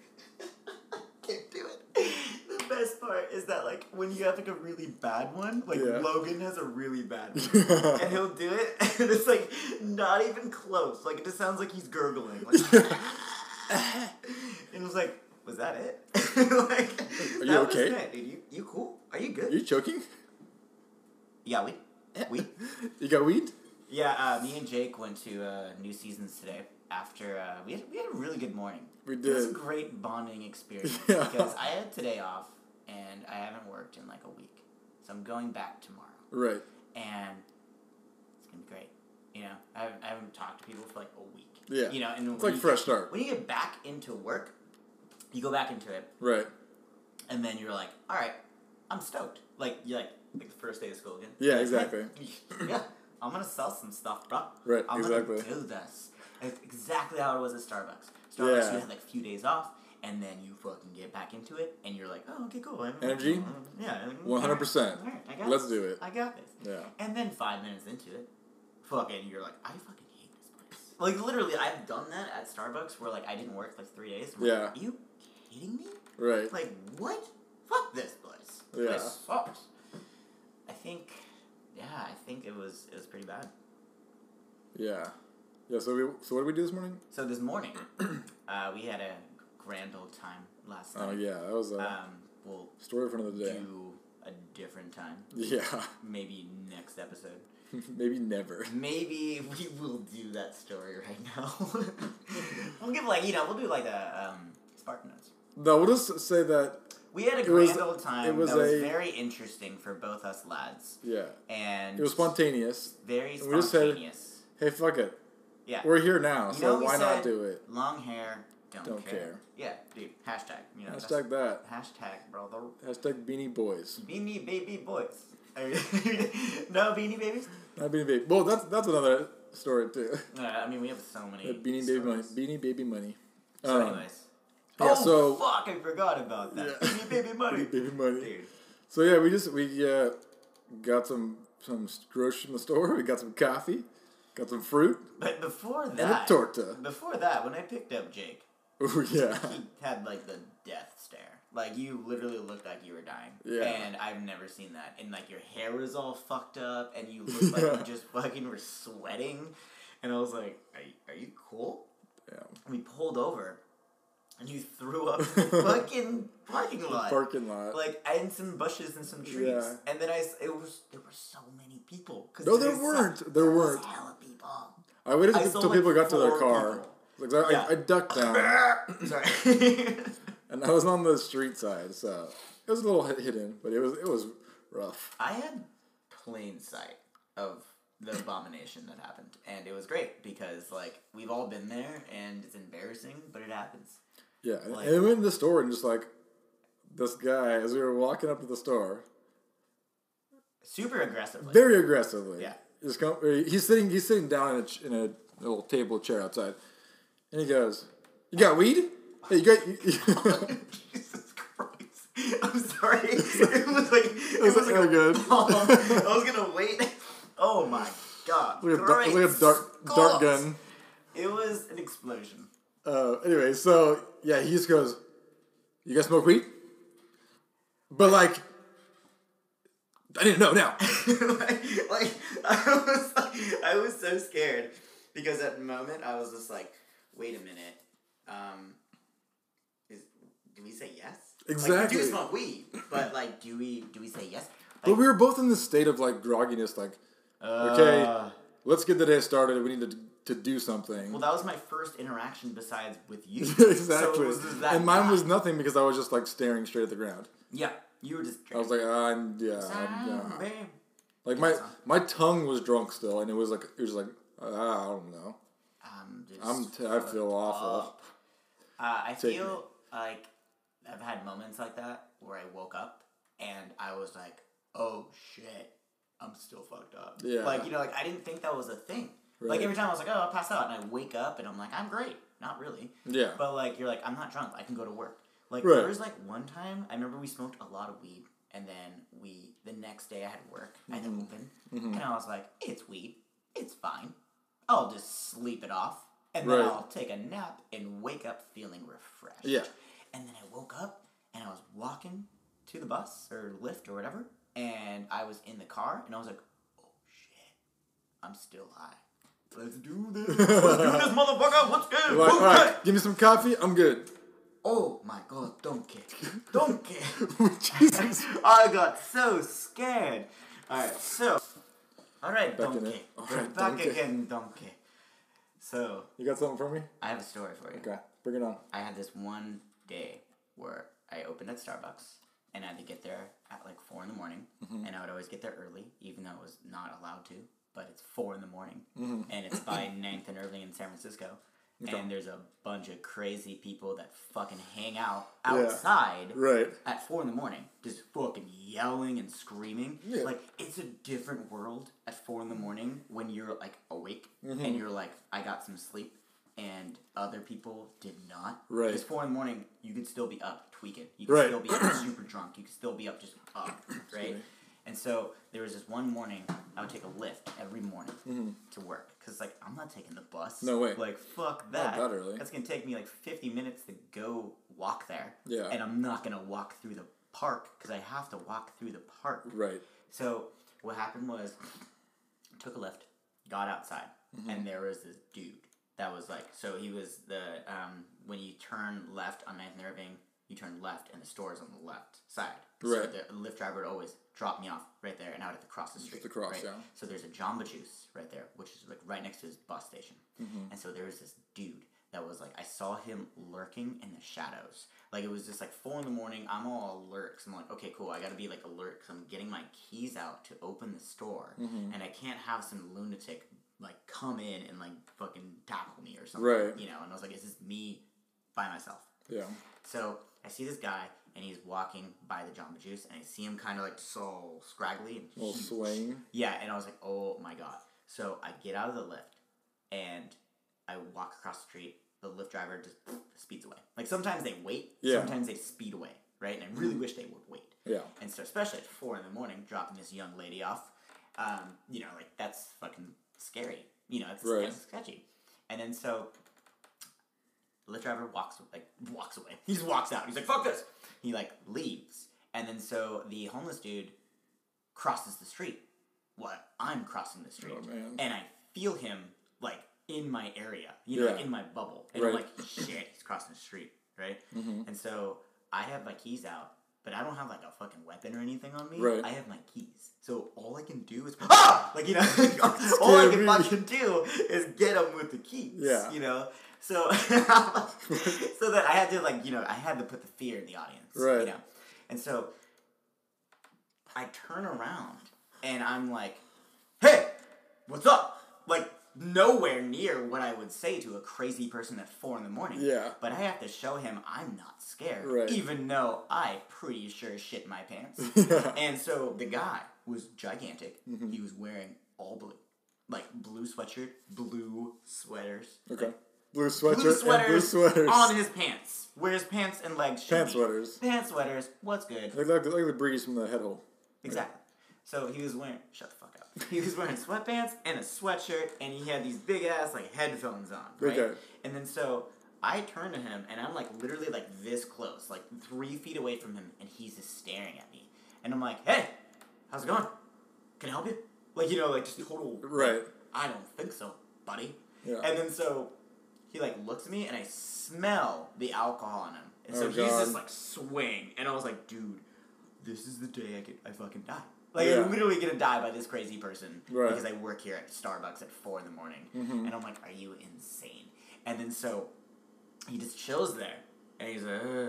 I can't do it. The best part is that like when you have like a really bad one, like Logan has a really bad one, and he'll do it, and it's like not even close. Like it just sounds like he's gurgling. Like, and it was like, was that it? Like, are you okay? Dude, you cool? Are you good? Are you choking? Yeah, we. You got weed? Yeah, me and Jake went to New Seasons today. After we had a really good morning. We did. It was a great bonding experience Yeah. because I had today off and I haven't worked in like a week, so I'm going back tomorrow. Right. And it's gonna be great. You know, I haven't talked to people for like a week. Yeah. You know, and it's like fresh start. When you get back into work, you go back into it. Right. And then you're like, all right, I'm stoked. Like you're like the first day of school again. Yeah, like, exactly. Hey, yeah, I'm gonna sell some stuff, bro. Right, I'm exactly. gonna do this. It's exactly how it was at Starbucks. Starbucks, you had like a few days off, and then you fucking get back into it, and you're like, oh, okay, cool. Energy? Yeah. 100%. All right, I got Let's this. do it. I got this. Yeah. And then 5 minutes into it, fucking, you're like, I fucking hate this place. Like, literally, I've done that at Starbucks where, like, I didn't work for like 3 days. I'm Yeah. Like, are you kidding me? Right. Like, what? Fuck this place. This Yeah. place sucks. I think it was pretty bad. Yeah. Yeah, so what did we do this morning? So this morning, we had a grand old time last night. Oh, yeah. That was We'll story for another day. do a different time. Yeah. Maybe next episode. Maybe never. Maybe we will do that story right now. We'll give we'll do like a Spark Notes. No, we'll just say that we had a grand old time. It was that was very interesting for both us lads. Yeah. And it was spontaneous. Very and we just said, hey, fuck it. Yeah. We're here now, you so why not do it? Long hair, don't care. Yeah, dude. Hashtag. You know, hashtag that. Hashtag, brother. Hashtag Beanie Boys. Beanie Baby Boys. No Beanie Babies? Not Beanie Baby. Well, that's another story, too. I mean, we have so many. Beanie Baby Money. Beanie Baby Money. So anyways. Yeah, fuck, I forgot about that. Yeah. Beanie Baby Money. Beanie Baby Money. Dude. So, yeah, we got some groceries from the store. We got some coffee. Got some fruit. But before that... And a torta. Before that, when I picked up Jake... Oh, yeah. He had, like, the death stare. Like, you literally looked like you were dying. Yeah. And I've never seen that. And, like, your hair was all fucked up, and you looked like you just fucking were sweating. And I was like, are you cool? Yeah. And we pulled over, and you threw up the fucking parking lot. Parking lot. Like, in some bushes and some trees. Yeah. And then there were so many people. No, there weren't. There weren't. Hella people. I waited until people got to their car. Like, I ducked down. Sorry. And I was on the street side, so it was a little hidden, but it was rough. I had plain sight of the abomination that happened, and it was great because like we've all been there, and it's embarrassing, but it happens. Yeah, like, and we went in the store, and just like this guy, as we were walking up to the store, super aggressively, very aggressively, yeah. He's sitting down in a little table chair outside, and he goes, You got weed? Hey, you got... Jesus Christ. I'm sorry. It was like... It was like good. I was gonna wait. Oh my god. It was like a dart gun. It was an explosion. Anyway, so, yeah, he just goes, you guys smoke weed? But, like, I didn't know now. I was so scared because at the moment I was just like, wait a minute, do we say yes? Exactly. Like, we do smoke weed, but like, do we say yes? Like, but we were both in this state of like grogginess, like, okay, let's get the day started. We need to do something. Well, that was my first interaction besides with you. Exactly. So and mine was nothing because I was just like staring straight at the ground. Yeah, you were just. I was like, like my tongue was drunk still, and it was like I don't know. I feel awful. I feel like I've had moments like that where I woke up and I was like, oh shit, I'm still fucked up. Yeah. Like, like I didn't think that was a thing. Right. Like every time I was like, oh, I'll pass out, and I wake up and I'm like, I'm great. Not really. Yeah. But like, you're like, I'm not drunk. I can go to work. Like right. There was like one time I remember we smoked a lot of weed, and then the next day I had work. I had to open, and I was like, it's weed. It's fine. I'll just sleep it off, and then I'll take a nap and wake up feeling refreshed. Yeah. And then I woke up and I was walking to the bus or Lyft or whatever, and I was in the car, and I was like, oh shit, I'm still high. Let's do this. Let's do this, motherfucker. Let's go. Like, all right, give me some coffee. I'm good. Oh my god, donkey. Donkey. Jesus. I got so scared. Alright, so. Alright, donkey. Alright, back donkey. again, donkey. So. You got something for me? I have a story for you. Okay, bring it on. I had this one day where I opened at Starbucks, and I had to get there at like 4 in the morning, and I would always get there early, even though I was not allowed to, but it's 4 in the morning, and it's by 9th and Irving in San Francisco. Okay. And there's a bunch of crazy people that fucking hang out outside at 4 in the morning, just fucking yelling and screaming. Yeah. Like, it's a different world at 4 in the morning when you're, like, awake and you're like, I got some sleep, and other people did not. Right. Because 4 in the morning, you could still be up tweaking. You could still be up super drunk. You could still be up just up, right? And so there was this one morning, I would take a Lyft every morning to work. Because, like, I'm not taking the bus. No way. Like, fuck that. Not that early. That's going to take me, like, 50 minutes to go walk there. Yeah. And I'm not going to walk through the park because I have to walk through the park. Right. So what happened was, I took a Lyft, got outside, and there was this dude that was, like, so he was when you turn left on 9th and Irving, you turn left and the store is on the left side. Right. So the Lyft driver would always drop me off right there, and I would have to cross the street. Just to cross, right? yeah. So there's a Jamba Juice right there, which is like right next to his bus station. And so there was this dude that was like, I saw him lurking in the shadows. Like, it was just like 4 in the morning. I'm all alert because I'm like, okay, cool. I got to be like alert because I'm getting my keys out to open the store, and I can't have some lunatic like come in and like fucking tackle me or something. Right. You know. And I was like, is this me by myself? Yeah. So I see this guy, and he's walking by the Jamba Juice, and I see him kind of like so scraggly and a little swaying. Yeah, and I was like, oh my god. So I get out of the Lyft, and I walk across the street. The Lyft driver just speeds away. Like, sometimes they wait, sometimes they speed away, right? And I really wish they would wait. Yeah. And so, especially at 4 in the morning, dropping this young lady off, like, that's fucking scary. It's sketchy. And then so the Lyft driver walks away. He just walks out. He's like, fuck this. He, like, leaves. And then so the homeless dude crosses the street. I'm crossing the street. Oh, man. And I feel him, like, in my area. Like, in my bubble. And I'm like, shit, he's crossing the street, right? And so I have my keys out, but I don't have, like, a fucking weapon or anything on me. Right. I have my keys. So all I can do is, like, all I can fucking do is get him with the keys. Yeah. So, so that I had to, like, I had to put the fear in the audience. Right. And so I turn around and I'm like, hey, what's up? Like, nowhere near what I would say to a crazy person at 4 in the morning. Yeah. But I have to show him I'm not scared. Right. Even though I pretty sure shit my pants. Yeah. And so the guy was gigantic. He was wearing all blue. Like, blue sweatshirt, blue sweaters. Okay. Like, blue sweaters and blue sweaters on his pants. Where his pants and legs should be. Sweaters. Pants sweaters. What's good? Like the breeze from the head hole. Exactly. So he was wearing... Shut the fuck up. He was wearing sweatpants and a sweatshirt, and he had these big-ass, like, headphones on, right? Okay. And then so I turned to him, and I'm, like, literally, like, this close, like, 3 feet away from him, and he's just staring at me. And I'm like, hey, how's it going? Can I help you? Like, you know, like, just total... Right. Like, I don't think so, buddy. Yeah. And then so he, like, looks at me, and I smell the alcohol on him. And so he's just, like, swing. And I was like, dude, this is the day I fucking die. Like, I'm literally gonna die by this crazy person because I work here at Starbucks at 4 in the morning. Mm-hmm. And I'm like, are you insane? And then so he just chills there, and he's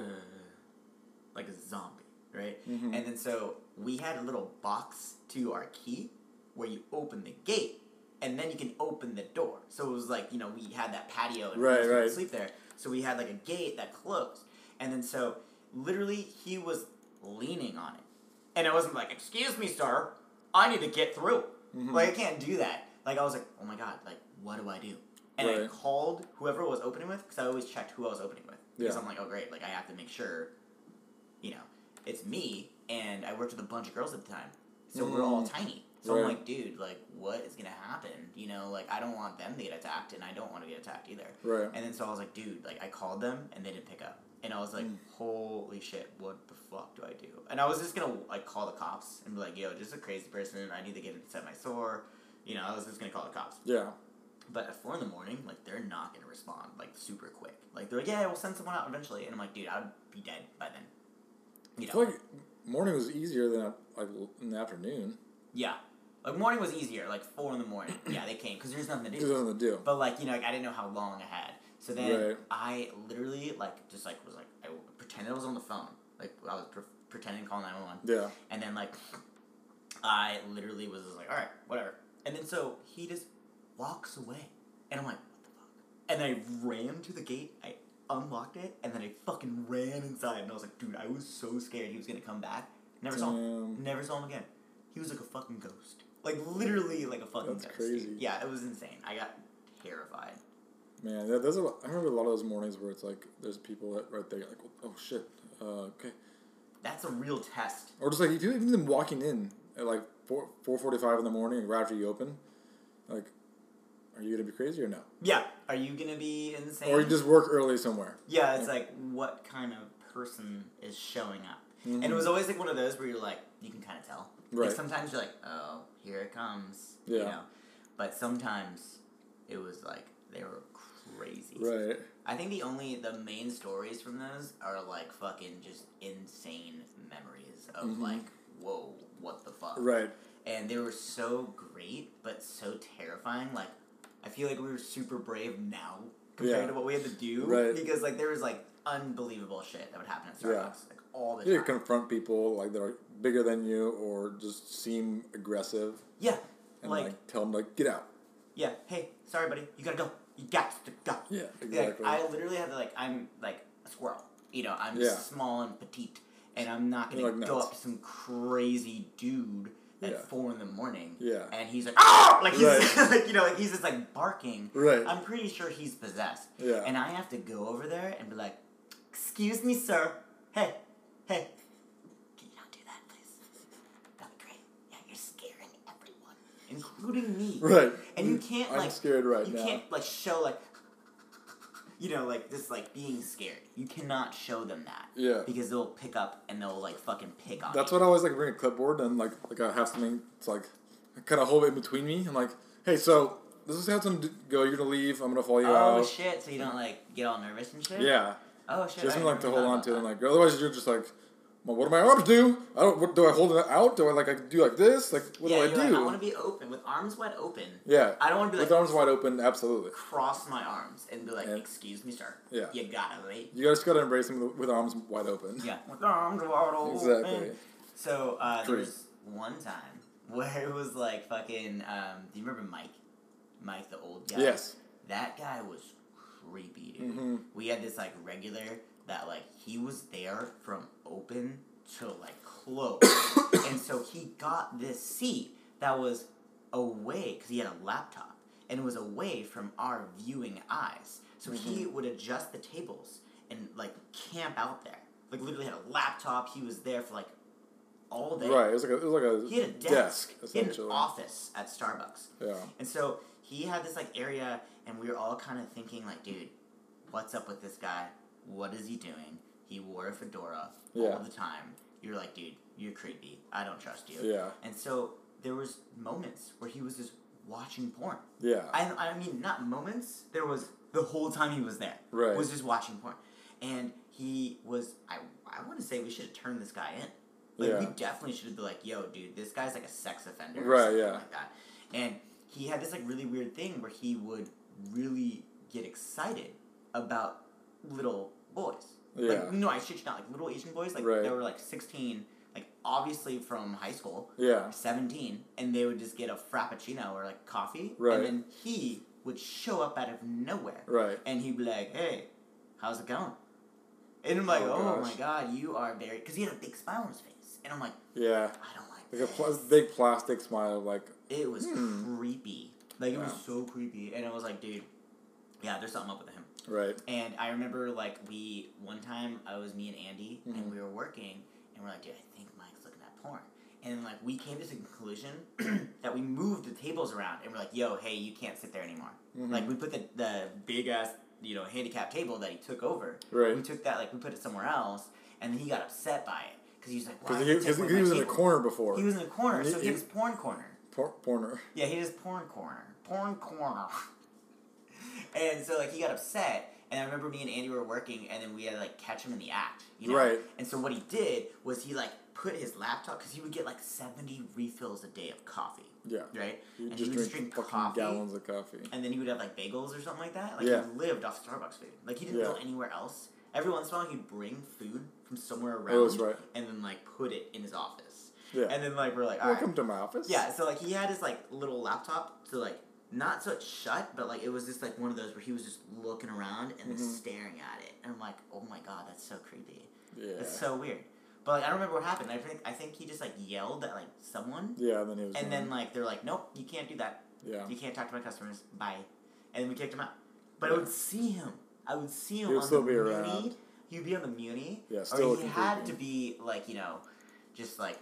like a zombie, right? Mm-hmm. And then so we had a little box to our key where you open the gate, and then you can open the door. So it was like, you know, we had that patio and we could sleep there. So we had like a gate that closed. And then so literally he was leaning on it. And I wasn't like, excuse me, sir, I need to get through. Mm-hmm. Like, I can't do that. Like, I was like, oh my god, like, what do I do? And I called whoever I was opening with, because I always checked who I was opening with. Because I'm like, oh great, like, I have to make sure, you know, it's me, and I worked with a bunch of girls at the time. So we're all tiny. So I'm like, dude, like, what is going to happen? You know, like, I don't want them to get attacked, and I don't want to get attacked either. Right. And then so I was like, dude, like, I called them, and they didn't pick up. And I was like, holy shit, what the fuck do I do? And I was just going to, like, call the cops and be like, yo, just a crazy person. I need to get inside my store. You know, I was just going to call the cops. Yeah. But at 4 in the morning, like, they're not going to respond, like, super quick. Like, they're like, yeah, we'll send someone out eventually. And I'm like, dude, I would be dead by then. You know? I feel like morning was easier than, like, in the afternoon. Yeah. Like, morning was easier, like, 4 in the morning. Yeah, they came, because there's nothing to do. There's nothing to do. But, like, you know, like, I didn't know how long I had. So then I literally, like, just, like, was, like, I pretended I was on the phone. Like, I was pretending to call 911. Yeah. And then, like, I literally was just like, all right, whatever. And then so he just walks away. And I'm like, what the fuck? And then I ran to the gate, I unlocked it, and then I fucking ran inside. And I was like, dude, I was so scared he was going to come back. Never saw him. Never saw him again. He was like a fucking ghost. Like, literally like a fucking ghost. That's crazy. Dude. Yeah, it was insane. I got terrified. Man, there's I remember a lot of those mornings where it's like, there's people right there, like, oh shit, okay. That's a real test. Or just like, even them walking in at like 4:45 in the morning right after you open, like, are you going to be crazy or no? Yeah. Are you going to be insane? Or you just work early somewhere. Yeah, it's like, what kind of person is showing up? Mm-hmm. And it was always like one of those where you're like, you can kind of tell. Right. Like sometimes you're like, oh, here it comes. Yeah. You know? But sometimes it was like, they were crazy. Right. I think the main stories from those are like fucking just insane memories of like, whoa, what the fuck? Right. And they were so great, but so terrifying. Like, I feel like we were super brave now compared to what we had to do. Right. Because, like, there was, like, unbelievable shit that would happen at Starbucks. Like, all the time. You confront people, like, that are bigger than you or just seem aggressive. Yeah. And, like tell them, like, get out. Yeah. Hey, sorry, buddy. You gotta go. You got to go. Yeah, exactly. Like, I literally had to, like, I'm, like, a squirrel. You know, I'm small and petite. And I'm not gonna go up to some crazy dude at 4 in the morning. Yeah. And he's like, oh! Like, he's, like, you know, like, he's just, like, barking. Right. I'm pretty sure he's possessed. Yeah. And I have to go over there and be like, excuse me, sir. Hey. Can you not do that, please? That'd be great. Yeah, you're scaring everyone. Including me. Right. And you can't, like... I'm scared right now. You can't, like, show, like... You know, like, this, like, being scared. You cannot show them that. Yeah. Because they'll pick up and they'll, like, fucking pick on That's you. what I always, like, bring a clipboard and, like I have something, it's like, I kind of hold it in between me. I'm like, hey, so, this is how it's going to go. You're going to leave. I'm going to follow you out. Oh, shit. So you don't, like, get all nervous and shit? Yeah. Oh, shit. Just like to hold on to it. Like, otherwise you're just like, well, what do my arms do? Do I hold it out? Do I do like this? Like, what do I do? Like, I want to be open with arms wide open. Yeah. I don't want to be like with arms wide open. Absolutely. Cross my arms and be like, excuse me, sir. Yeah. You gotta wait. You just gotta embrace him with arms wide open. Yeah. With arms wide open. Exactly. So there was one time where it was like fucking. Do you remember Mike? Mike, the old guy. Yes. That guy was creepy, dude. Mm-hmm. We had this like regular that like he was there from open to like close, and so he got this seat that was away because he had a laptop and it was away from our viewing eyes. So he would adjust the tables and like camp out there. Like literally had a laptop. He was there for like all day. Right. It was like a he had a desk he had an essentially. office at Starbucks. Yeah. And so he had this like area, and we were all kind of thinking like, dude, what's up with this guy? What is he doing? He wore a fedora all the time. You're like, dude, you're creepy. I don't trust you. Yeah. And so there was moments where he was just watching porn. Yeah. I mean, not moments. There was the whole time he was there. Right. Was just watching porn. And he was, I want to say we should have turned this guy in. Like, we definitely should have been like, yo, dude, this guy's like a sex offender. Or something like that. And he had this like really weird thing where he would really get excited about little boys. Yeah. Like, no, I shit you not. Like little Asian boys, like they were like 16, like obviously from high school. Yeah. 17, and they would just get a frappuccino or like coffee. Right. And then he would show up out of nowhere. Right. And he'd be like, hey, how's it going? And I'm like, oh my god, you are very... Because he had a big smile on his face. And I'm like, yeah. I don't like Like this. a big plastic smile, like... It was creepy. Like, it was so creepy. And I was like, dude, yeah, there's something up with him. Right. And I remember, like, one time, I was me and Andy, and we were working, and we're like, dude, I think Mike's looking at porn. And, like, we came to the conclusion that we moved the tables around, and we're like, yo, hey, you can't sit there anymore. Like, we put the big-ass, you know, handicap table that he took over. Right. We took that, like, we put it somewhere else, and then he got upset by it. Because he was like, why? Because he was in a corner before. He was in a corner, so he was porn corner. Porner. Yeah, he was porn corner. Porn corner. And so, like, he got upset, and I remember me and Andy were working, and then we had to, like, catch him in the act, you know? Right. And so what he did was he, like, put his laptop, because he would get, like, 70 refills a day of coffee. Yeah. Right? He and just he would drink fucking coffee. gallons of coffee. And then he would have, like, bagels or something like that. Like, Yeah. he lived off Starbucks food. Like, he didn't go anywhere else. Every once in a while, he'd bring food from somewhere around. Oh, that's right. And then, like, put it in his office. Yeah. And then, like, we're like, all right. Welcome to my office. Yeah, so, like, he had his, like, little laptop to, like, not so it's shut, but, like, it was just, like, one of those where he was just looking around and then staring at it. And I'm like, oh, my God, that's so creepy. Yeah. It's so weird. But, like, I don't remember what happened. I think he just, like, yelled at, like, someone. Yeah, and then he was... And then, like, they're like, nope, you can't do that. Yeah. You can't talk to my customers. Bye. And then we kicked him out. But I would see him. I would see him He would on still the be Muni. around. He would be on the Muni. Yeah, still or he looking had creepy. to be, like, you know, just, like,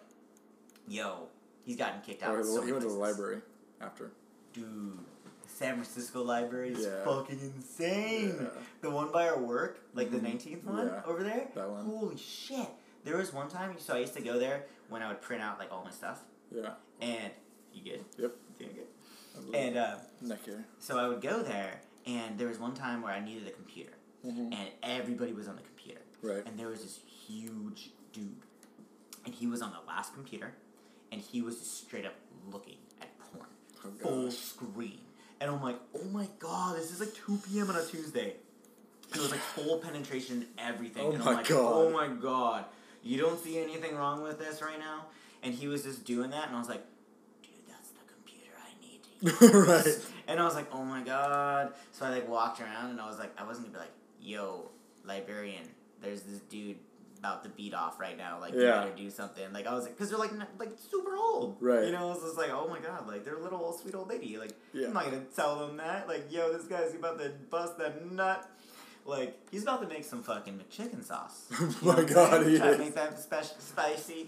yo, he's gotten kicked out. Or So he went to the places. library after. Dude, the San Francisco library is Yeah. fucking insane. Yeah. The one by our work, like the 19th one Yeah. over there. That one. Holy shit. There was one time, so I used to go there when I would print out, like, all my stuff. Yeah. And, you good? Yep. Doing good? And, Neck here. so I would go there, and there was one time where I needed a computer. And everybody was on the computer. Right. And there was this huge dude. And he was on the last computer, and he was just straight up looking at porn. Oh, Full gosh. screen. And I'm like, oh my god, this is like 2 p.m. on a Tuesday. It was like full penetration, everything. Oh and my I'm like, God. oh my god. You don't see anything wrong with this right now? And he was just doing that, and I was like, dude, that's the computer I need to use. Right. And I was like, oh my god. So I like walked around, and I was like, I wasn't gonna be like, yo, librarian, there's this dude about to beat off right now. Like, you Yeah. better do something. Like, I was like, because they're like super old. Right. You know, I was just like, oh my god, like, they're a little old, sweet old lady. Like, Yeah. I'm not gonna tell them that. Like, yo, this guy's about to bust that nut. Like, he's about to make some fucking McChicken sauce. You know My what I'm God, saying? he Try to is. make that spicy.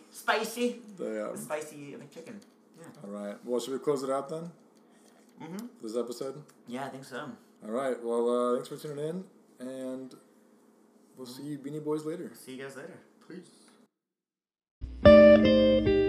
Damn. Spicy McChicken. Yeah. All right. Well, should we close it out then? Mm-hmm. This episode? Yeah, I think so. All right. Well, thanks for tuning in, and we'll see you Beanie Boys later. See you guys later. Peace.